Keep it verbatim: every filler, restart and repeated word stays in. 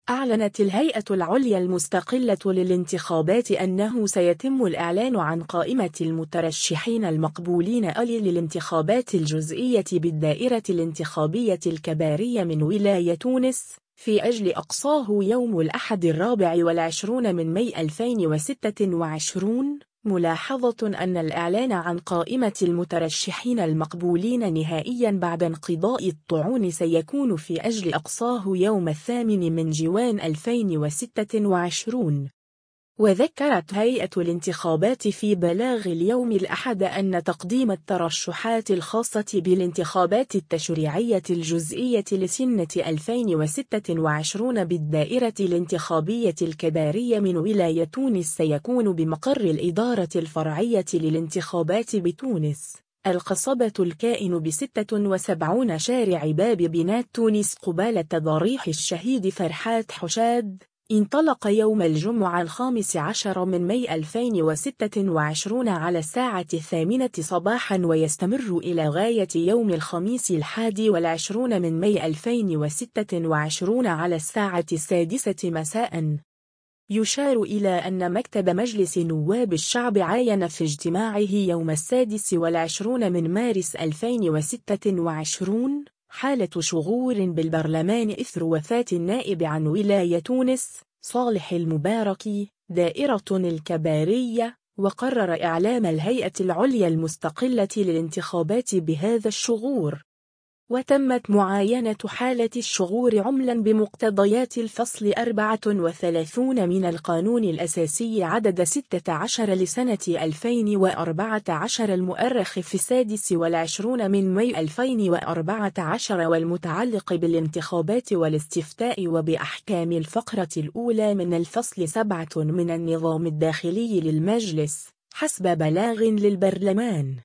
أعلنت الهيئة العليا المستقلة للانتخابات أنه سيتم الإعلان عن قائمة المترشحين المقبولين للانتخابات الجزئية بالدائرة الانتخابية الكبارية من ولاية تونس في أجل أقصاه يوم الأحد الرابع والعشرون من ماي ألفين وستة وعشرين، ملاحظة أن الإعلان عن قائمة المترشحين المقبولين نهائياً بعد انقضاء الطعون سيكون في أجل أقصاه يوم الثامن من جوان ألفين وستة وعشرين. وذكرت هيئة الانتخابات في بلاغ اليوم الأحد أن تقديم الترشحات الخاصة بالانتخابات التشريعية الجزئية لسنة ألفين وستة وعشرين بالدائرة الانتخابية الكبارية من ولاية تونس سيكون بمقر الإدارة الفرعية للانتخابات بتونس، القصبة الكائن بستة وسبعين شارع باب بنات تونس قبالة ضريح الشهيد فرحات حشاد. انطلق يوم الجمعة الخامس عشر من ماي ألفين وستة وعشرين على الساعة الثامنة صباحا ويستمر إلى غاية يوم الخميس الحادي والعشرون من ماي ألفين وستة وعشرين على الساعة السادسة مساء. يشار إلى أن مكتب مجلس نواب الشعب عاين في اجتماعه يوم السادس والعشرون من مارس ألفين وستة وعشرين حالة شغور بالبرلمان إثر وفاة النائب عن ولاية تونس صالح المباركي دائرة الكبارية، وقرر إعلام الهيئة العليا المستقلة للانتخابات بهذا الشغور. وتمت معاينة حالة الشغور عملا بمقتضيات الفصل أربعة وثلاثين من القانون الأساسي عدد ستة عشر لسنة ألفين وأربعة عشر المؤرخ في السادس والعشرون من ماي ألفين وأربعة عشر والمتعلق بالانتخابات والاستفتاء وبأحكام الفقرة الأولى من الفصل سبعة من النظام الداخلي للمجلس حسب بلاغ للبرلمان.